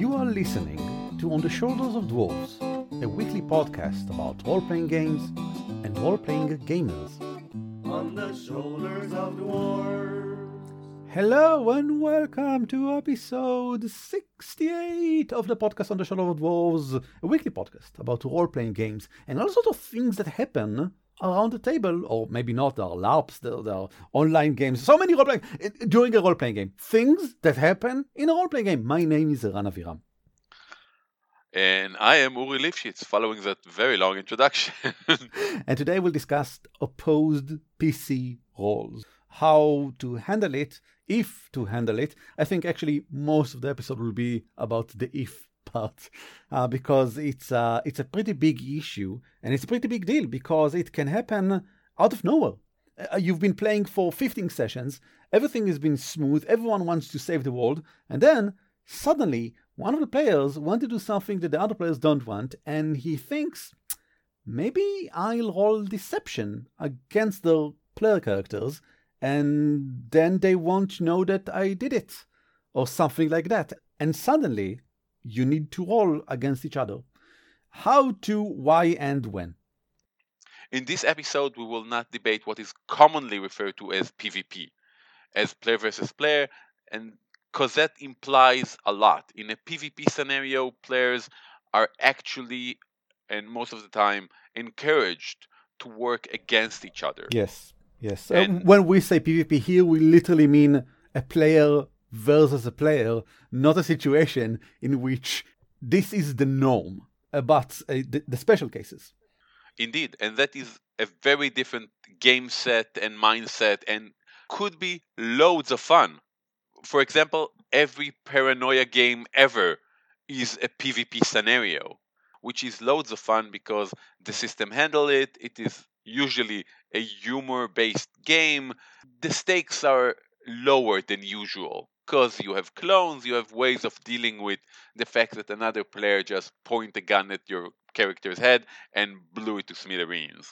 You are listening to On the Shoulders of Dwarves, a weekly podcast about role-playing games and role-playing gamers. On the Shoulders of Dwarves. Hello and welcome to episode 68 of the podcast On the Shoulders of Dwarves, a weekly podcast about role-playing games and all sorts of things that happen around the table, or maybe not. There are LARPs, there are online games, so many role-playing during a role-playing game. Things that happen in a role-playing game. My name is Eran Aviram. And I am Uri Lifshitz, following that very long introduction. And today we'll discuss opposed PC roles. How to handle it, if to handle it. I think actually most of the episode will be about the if part, because it's a pretty big issue, and it's a pretty big deal because it can happen out of nowhere. You've been playing for 15 sessions, everything has been smooth, everyone wants to save the world, and then suddenly one of the players wants to do something that the other players don't want, and he thinks, maybe I'll roll deception against the player characters, and then they won't know that I did it, or something like that. And suddenly, you need to roll against each other. How to, why, and when. In this episode, we will not debate what is commonly referred to as PvP, as player versus player, and because that implies a lot. In a PvP scenario, players are actually, and most of the time, encouraged to work against each other. Yes. When we say PvP here, we literally mean a player versus a player, not a situation in which this is the norm, but the special cases. Indeed, and that is a very different game set and mindset, and could be loads of fun. For example, every Paranoia game ever is a PvP scenario, which is loads of fun because the system handles it. It is usually a humor-based game. The stakes are lower than usual because you have clones, you have ways of dealing with the fact that another player just pointed a gun at your character's head and blew it to smithereens.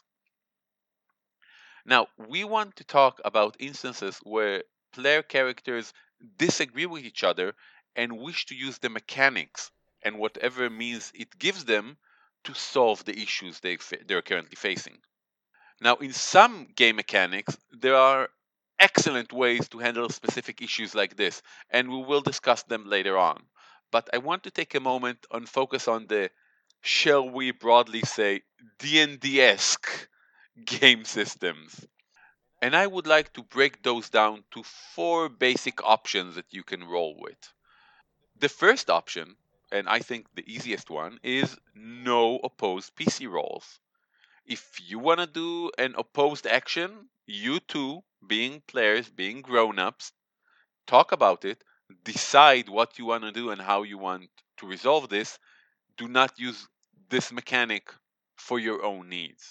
Now, we want to talk about instances where player characters disagree with each other and wish to use the mechanics and whatever means it gives them to solve the issues they're currently facing. Now, in some game mechanics, there are excellent ways to handle specific issues like this, and we will discuss them later on. But I want to take a moment and focus on the, shall we broadly say, D&D-esque game systems. And I would like to break those down to 4 basic options that you can roll with. The first option, and I think the easiest one, is no opposed PC rolls. If you want to do an opposed action, you two, being players, being grown-ups, talk about it, decide what you want to do and how you want to resolve this. Do not use this mechanic for your own needs.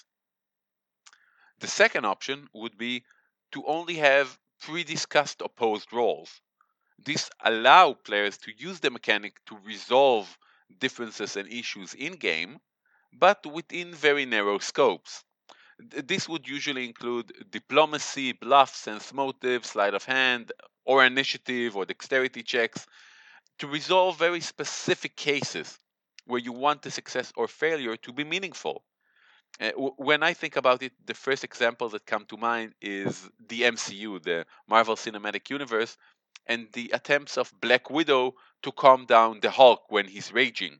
The second option would be to only have pre-discussed opposed roles. This allows players to use the mechanic to resolve differences and issues in-game, but within very narrow scopes. This would usually include diplomacy, bluff, sense motive, sleight of hand, or initiative or dexterity checks to resolve very specific cases where you want the success or failure to be meaningful. When I think about it, the first example that comes to mind is the MCU, the Marvel Cinematic Universe, and the attempts of Black Widow to calm down the Hulk when he's raging.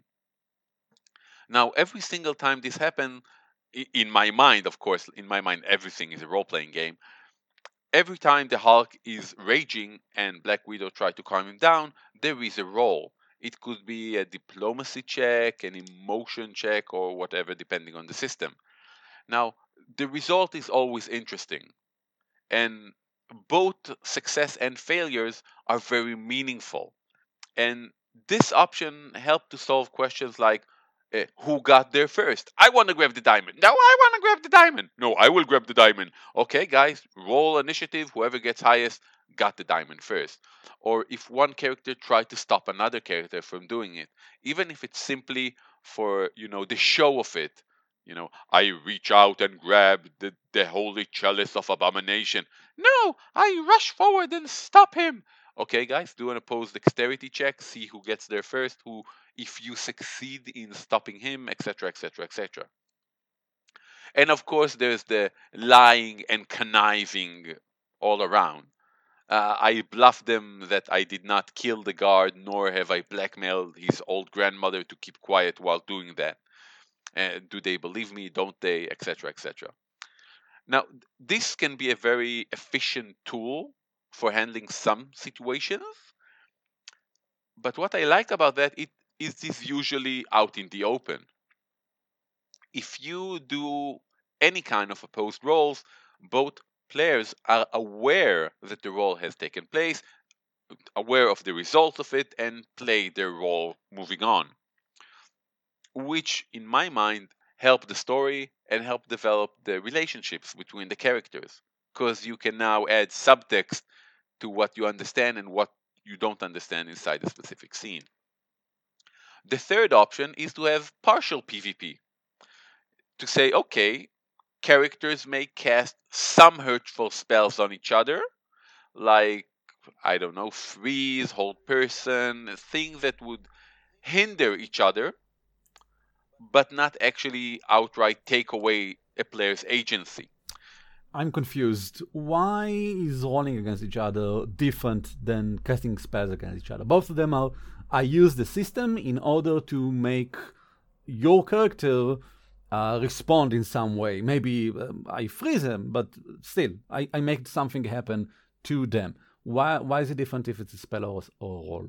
Now, every single time this happens, in my mind, of course, in my mind, everything is a role-playing game. Every time the Hulk is raging and Black Widow tries to calm him down, there is a roll. It could be a diplomacy check, an emotion check, or whatever, depending on the system. Now, the result is always interesting. And both success and failures are very meaningful. And this option helps to solve questions like, who got there first? I want to grab the diamond. No, I want to grab the diamond. No, I will grab the diamond. Okay, guys, roll initiative. Whoever gets highest got the diamond first. Or if one character tried to stop another character from doing it, even if it's simply for, the show of it. I reach out and grab the holy chalice of abomination. No, I rush forward and stop him. Okay, guys, do an opposed dexterity check, see who gets there first, who, if you succeed in stopping him, etc., etc., etc. And of course, there's the lying and conniving all around. I bluffed them that I did not kill the guard, nor have I blackmailed his old grandmother to keep quiet while doing that. Do they believe me? Don't they? Etc. etc. Now, this can be a very efficient tool for handling some situations, but what I like about that it is usually out in the open. If you do any kind of opposed roles, both players are aware that the role has taken place, aware of the result of it, and play their role moving on, which in my mind help the story and help develop the relationships between the characters, because you can now add subtext to what you understand and what you don't understand inside a specific scene. The third option is to have partial PvP, to say, okay, characters may cast some hurtful spells on each other, like, I don't know, freeze, hold person, things that would hinder each other, but not actually outright take away a player's agency. I'm confused. Why is rolling against each other different than casting spells against each other? Both of them are, I use the system in order to make your character respond in some way. Maybe I freeze them, but still, I make something happen to them. Why is it different if it's a spell or roll?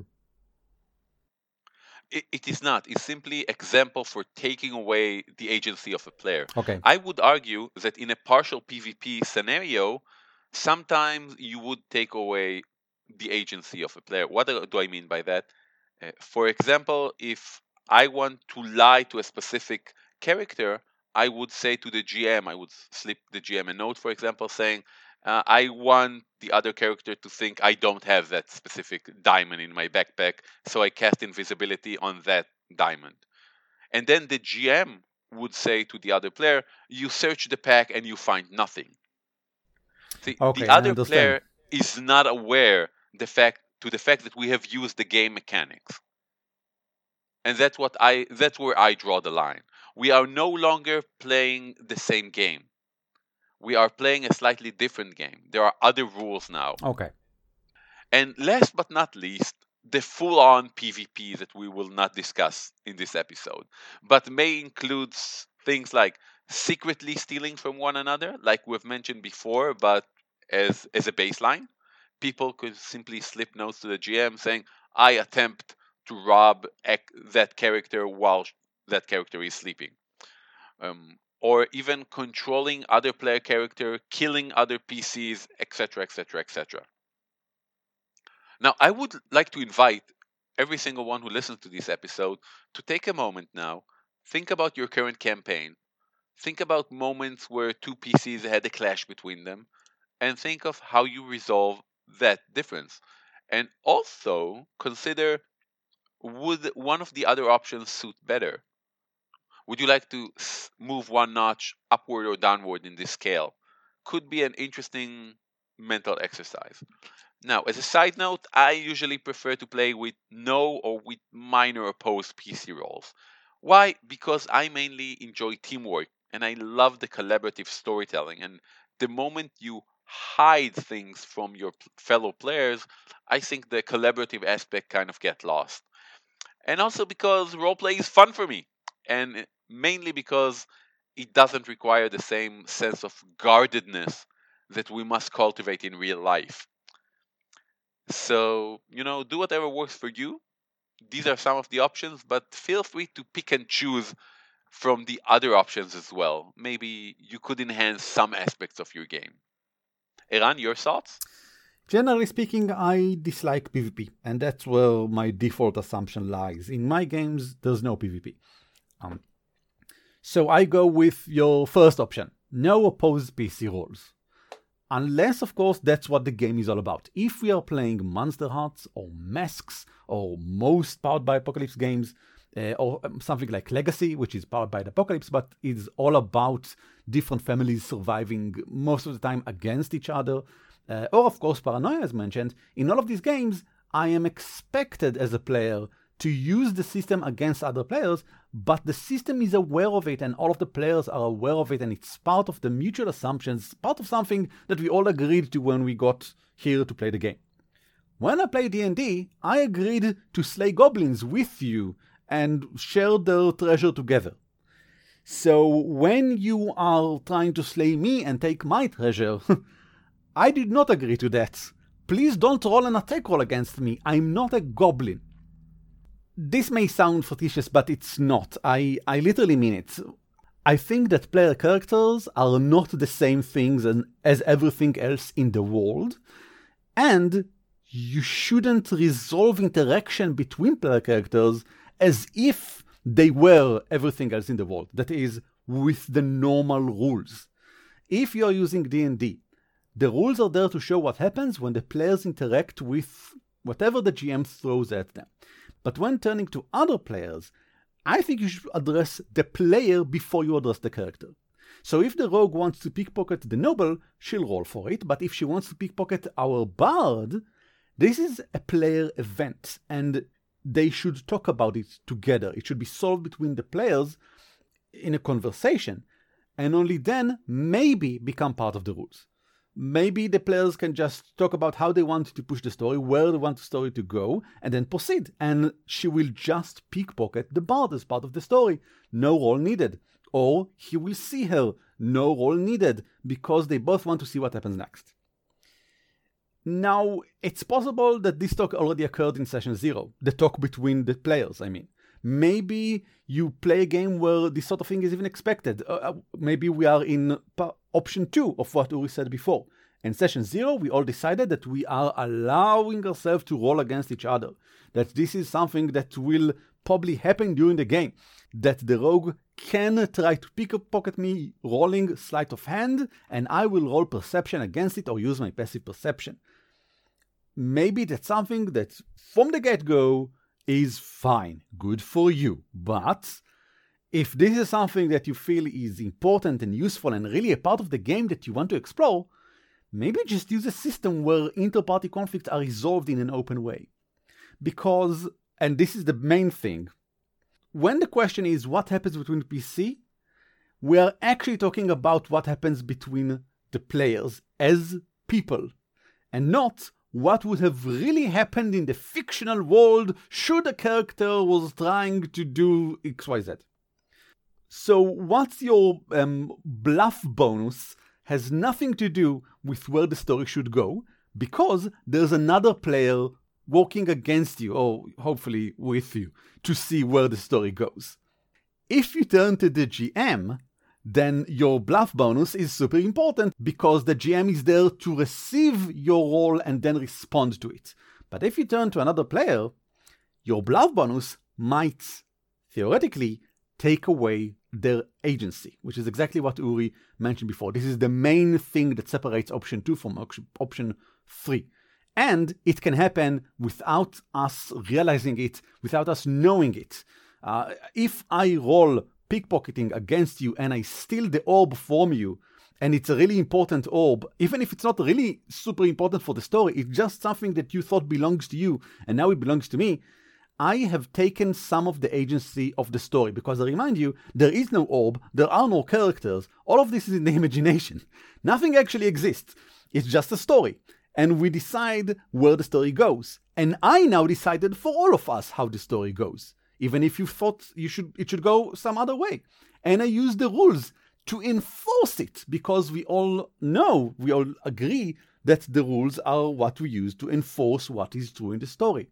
It is not. It's simply example for taking away the agency of a player. Okay. I would argue that in a partial PvP scenario, sometimes you would take away the agency of a player. What do I mean by that? For example, if I want to lie to a specific character, I would say to the GM, I would slip the GM a note, for example, saying, I want the other character to think I don't have that specific diamond in my backpack, so I cast invisibility on that diamond. And then the GM would say to the other player, you search the pack and you find nothing. See, Okay, the other player is not aware the fact that we have used the game mechanics. And that's where I draw the line. We are no longer playing the same game. We are playing a slightly different game. There are other rules now. Okay. And last but not least, the full-on PvP that we will not discuss in this episode, but may include things like secretly stealing from one another, like we've mentioned before, but as a baseline. People could simply slip notes to the GM saying, I attempt to rob that character while that character is sleeping. Or even controlling other player character, killing other PCs, etc., etc., etc. Now, I would like to invite every single one who listens to this episode to take a moment now, think about your current campaign, think about moments where two PCs had a clash between them, and think of how you resolve that difference. And also consider, would one of the other options suit better? Would you like to move one notch upward or downward in this scale? Could be an interesting mental exercise. Now, as a side note, I usually prefer to play with no or with minor opposed PC roles. Why? Because I mainly enjoy teamwork and I love the collaborative storytelling. And the moment you hide things from your fellow players, I think the collaborative aspect kind of get lost. And also because roleplay is fun for me. And mainly because it doesn't require the same sense of guardedness that we must cultivate in real life. So, do whatever works for you. These are some of the options, but feel free to pick and choose from the other options as well. Maybe you could enhance some aspects of your game. Eran, your thoughts? Generally speaking, I dislike PvP, and that's where my default assumption lies. In my games, there's no PvP. So I go with your first option, no opposed PC roles. Unless, of course, that's what the game is all about. If we are playing Monster Hearts or Masks or most Powered by Apocalypse games, or something like Legacy, which is powered by the Apocalypse, but is all about different families surviving most of the time against each other, Or, of course, paranoia, as mentioned. In all of these games, I am expected as a player to use the system against other players, but the system is aware of it and all of the players are aware of it, and it's part of the mutual assumptions, part of something that we all agreed to when we got here to play the game. When I play D&D, I agreed to slay goblins with you and share their treasure together. So when you are trying to slay me and take my treasure, I did not agree to that. Please don't roll an attack roll against me. I'm not a goblin. This may sound facetious, but it's not. I literally mean it. I think that player characters are not the same things as everything else in the world, and you shouldn't resolve interaction between player characters as if they were everything else in the world. That is, with the normal rules. If you're using D&D, the rules are there to show what happens when the players interact with whatever the GM throws at them. But when turning to other players, I think you should address the player before you address the character. So if the rogue wants to pickpocket the noble, she'll roll for it. But if she wants to pickpocket our bard, this is a player event, and they should talk about it together. It should be solved between the players in a conversation, and only then maybe become part of the rules. Maybe the players can just talk about how they want to push the story, where they want the story to go, and then proceed. And she will just pickpocket the bard as part of the story. No roll needed. Or he will see her. No roll needed, because they both want to see what happens next. Now, it's possible that this talk already occurred in session 0. The talk between the players, I mean. Maybe you play a game where this sort of thing is even expected. Maybe we are in option 2 of what Uri said before. In session 0, we all decided that we are allowing ourselves to roll against each other. That this is something that will probably happen during the game. That the rogue can try to pickpocket me rolling sleight of hand, and I will roll perception against it or use my passive perception. Maybe that's something that from the get-go is fine, good for you. But if this is something that you feel is important and useful and really a part of the game that you want to explore, maybe just use a system where inter-party conflicts are resolved in an open way. Because, and this is the main thing, when the question is what happens between PC, we are actually talking about what happens between the players as people, and not what would have really happened in the fictional world should a character was trying to do XYZ. So what's your bluff bonus has nothing to do with where the story should go, because there's another player working against you, or hopefully with you, to see where the story goes. If you turn to the GM, then your bluff bonus is super important because the GM is there to receive your roll and then respond to it. But if you turn to another player, your bluff bonus might, theoretically, take away their agency, which is exactly what Uri mentioned before. This is the main thing that separates option 2 from option 3. And it can happen without us realizing it, without us knowing it. If I roll pickpocketing against you and I steal the orb from you, and it's a really important orb, even if it's not really super important for the story, it's just something that you thought belongs to you, and now it belongs to me, I have taken some of the agency of the story, because I remind you, there is no orb, there are no characters, all of this is in the imagination. Nothing actually exists. It's just a story. And we decide where the story goes. And I now decided for all of us how the story goes, even if you thought it should go some other way. And I use the rules to enforce it, because we all know, we all agree that the rules are what we use to enforce what is true in the story.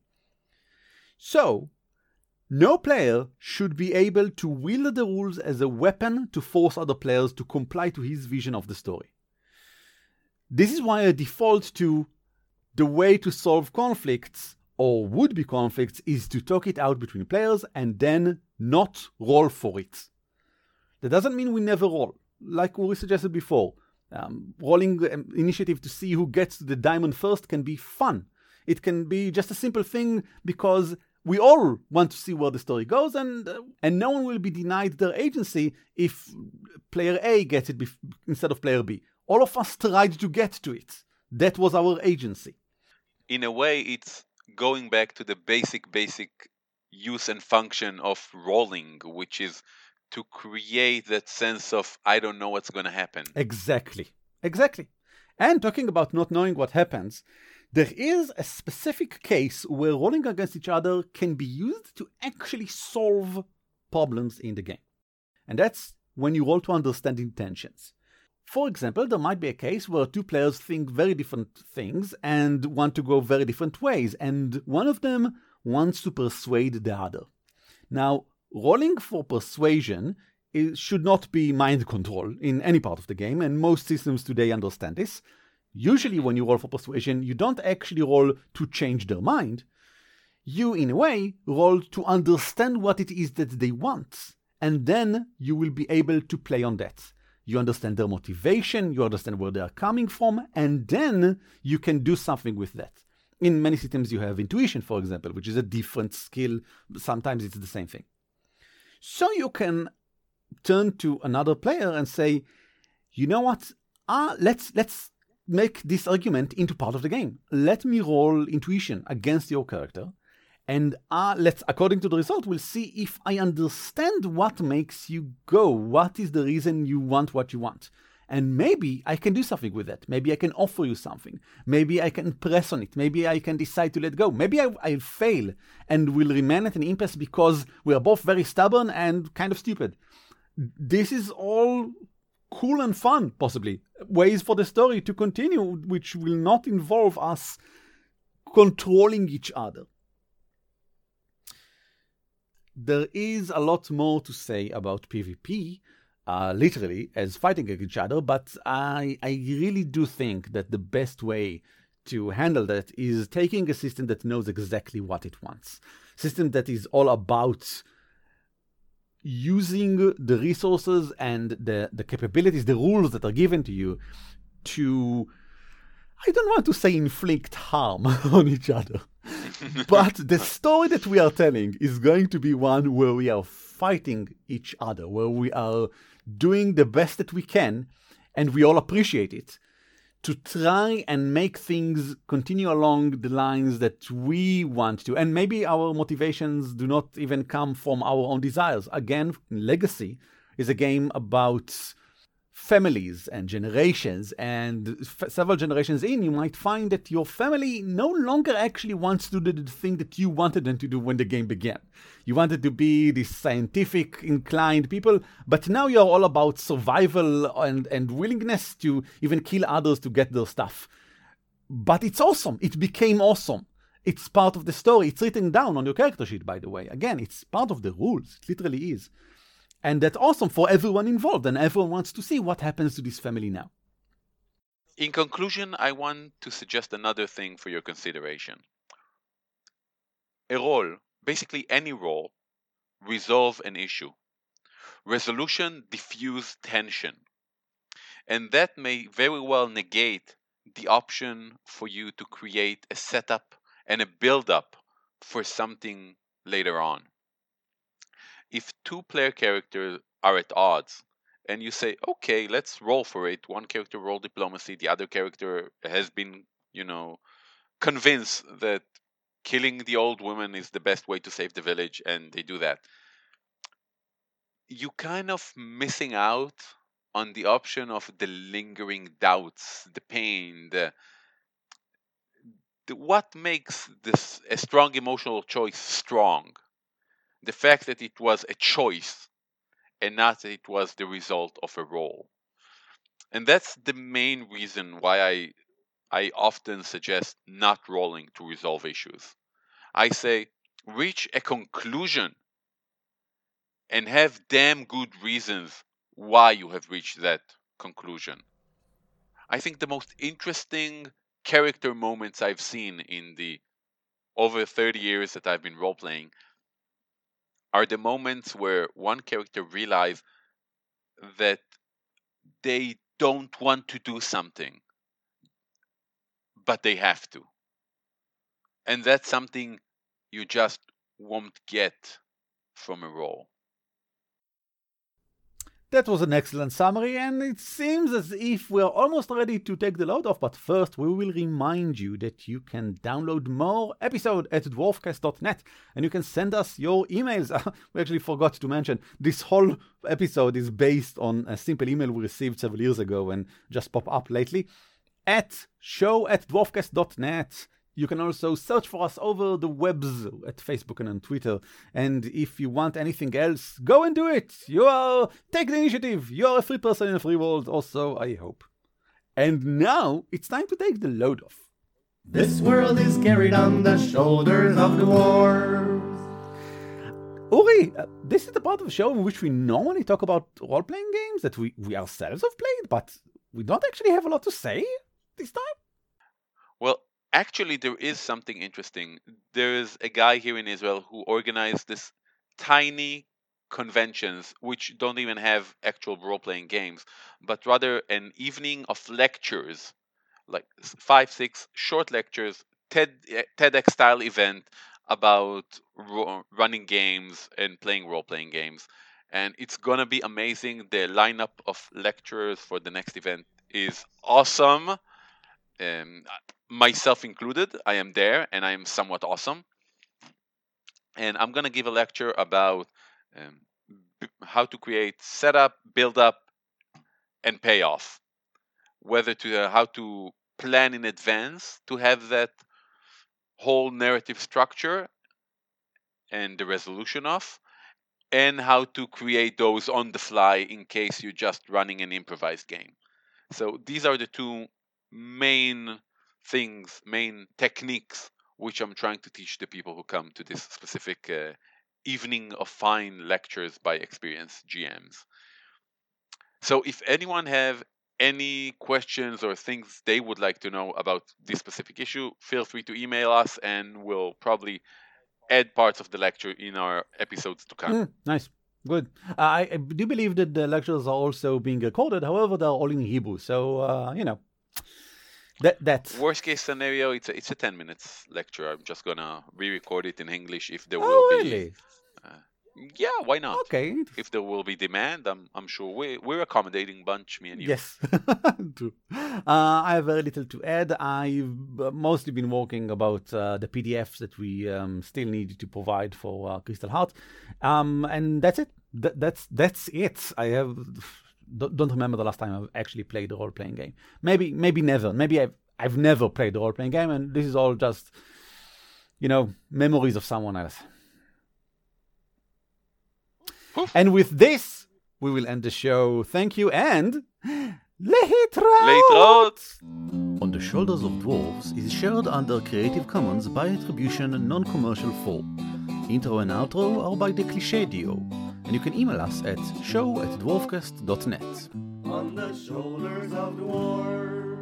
So, no player should be able to wield the rules as a weapon to force other players to comply to his vision of the story. This is why I default to the way to solve conflicts, or would-be conflicts, is to talk it out between players and then not roll for it. That doesn't mean we never roll. Like Uri suggested before, rolling initiative to see who gets the diamond first can be fun. It can be just a simple thing because we all want to see where the story goes, and no one will be denied their agency if player A gets it instead of player B. All of us tried to get to it. That was our agency. In a way, it's going back to the basic use and function of rolling, which is to create that sense of I don't know what's going to happen. Exactly. And talking about not knowing what happens, there is a specific case where rolling against each other can be used to actually solve problems in the game. And that's when you roll to understand intentions. For example, there might be a case where two players think very different things and want to go very different ways, and one of them wants to persuade the other. Now, rolling for persuasion should not be mind control in any part of the game, and most systems today understand this. Usually when you roll for persuasion, you don't actually roll to change their mind. You, in a way, roll to understand what it is that they want, and then you will be able to play on that. You understand their motivation, you understand where they are coming from, and then you can do something with that. In many systems you have intuition, for example, which is a different skill. Sometimes it's the same thing. So you can turn to another player and say, you know what, let's make this argument into part of the game. Let me roll intuition against your character, and let's, according to the result, we'll see if I understand what makes you go. What is the reason you want what you want? And maybe I can do something with that. Maybe I can offer you something. Maybe I can press on it. Maybe I can decide to let go. Maybe I'll fail and will remain at an impasse because we are both very stubborn and kind of stupid. This is all cool and fun, possibly. Ways for the story to continue, which will not involve us controlling each other. There is a lot more to say about PvP, literally, as fighting against each other, but I really do think that the best way to handle that is taking a system that knows exactly what it wants. System that is all about using the resources and the capabilities, the rules that are given to you to, I don't want to say inflict harm on each other. But the story that we are telling is going to be one where we are fighting each other, where we are doing the best that we can, and we all appreciate it, to try and make things continue along the lines that we want to. And maybe our motivations do not even come from our own desires. Again, Legacy is a game about families and generations, and several generations in, you might find that your family no longer actually wants to do the thing that you wanted them to do when the game began. You wanted to be these scientific inclined people, but now you're all about survival and willingness to even kill others to get their stuff. But it's awesome. It became awesome. It's part of the story. It's written down on your character sheet, by the way. Again, it's part of the rules. It literally is. And that's awesome for everyone involved, and everyone wants to see what happens to this family now. In conclusion, I want to suggest another thing for your consideration. A role, basically any role, resolve an issue. Resolution diffuse tension. And that may very well negate the option for you to create a setup and a build-up for something later on. If two player characters are at odds, and you say, okay, let's roll for it. One character roll diplomacy, the other character has been, convinced that killing the old woman is the best way to save the village, and they do that. You kind of missing out on the option of the lingering doubts, the pain, what makes this a strong emotional choice strong. The fact that it was a choice and not that it was the result of a role. And that's the main reason why I often suggest not rolling to resolve issues. I say, reach a conclusion and have damn good reasons why you have reached that conclusion. I think the most interesting character moments I've seen in the over 30 years that I've been role-playing are the moments where one character realizes that they don't want to do something, but they have to. And that's something you just won't get from a role. That was an excellent summary, and it seems as if we're almost ready to take the load off, but first we will remind you that you can download more episodes at dwarfcast.net, and you can send us your emails. We actually forgot to mention, this whole episode is based on a simple email we received several years ago and just popped up lately, at show@dwarfcast.net. You can also search for us over the webs at Facebook and on Twitter. And if you want anything else, go and do it. Take the initiative. You're a free person in a free world, also, I hope. And now it's time to take the load off. This world is carried on the shoulders of dwarves. Uri, this is the part of the show in which we normally talk about role-playing games that we ourselves have played, but we don't actually have a lot to say this time. Well, actually, there is something interesting. There is a guy here in Israel who organized this tiny conventions, which don't even have actual role-playing games, but rather an evening of lectures, like 5-6 short lectures, TEDx-style event about running games and playing role-playing games. And it's going to be amazing. The lineup of lecturers for the next event is awesome. Myself included, I am there and I am somewhat awesome. And I'm going to give a lecture about how to create setup, build up, and payoff. How to plan in advance to have that whole narrative structure and the resolution of, and how to create those on the fly in case you're just running an improvised game. So these are the two main techniques which I'm trying to teach the people who come to this specific evening of fine lectures by experienced GMs. So if anyone have any questions or things they would like to know about this specific issue, feel free to email us and we'll probably add parts of the lecture in our episodes to come. Nice. Good. I do believe that the lectures are also being recorded. However, they're all in Hebrew. So, that's... Worst case scenario, it's a 10 minutes lecture. I'm just going to re-record it in English if there will be... Really? Yeah, why not? Okay. If there will be demand, I'm sure we're accommodating bunch, me and you. Yes. True. I have very little to add. I've mostly been working about the PDFs that we still need to provide for Crystal Heart. And that's it. That's it. I don't remember the last time I've actually played a role-playing game. Maybe never. Maybe I've never played a role-playing game, and this is all just, memories of someone else. And with this, we will end the show. Thank you, and Leitraut! On the Shoulders of Dwarves is shared under Creative Commons by attribution non-commercial 4. Intro and outro are by the Cliché Duo. And you can email us at show@dwarfcast.net. On the shoulders of dwarves.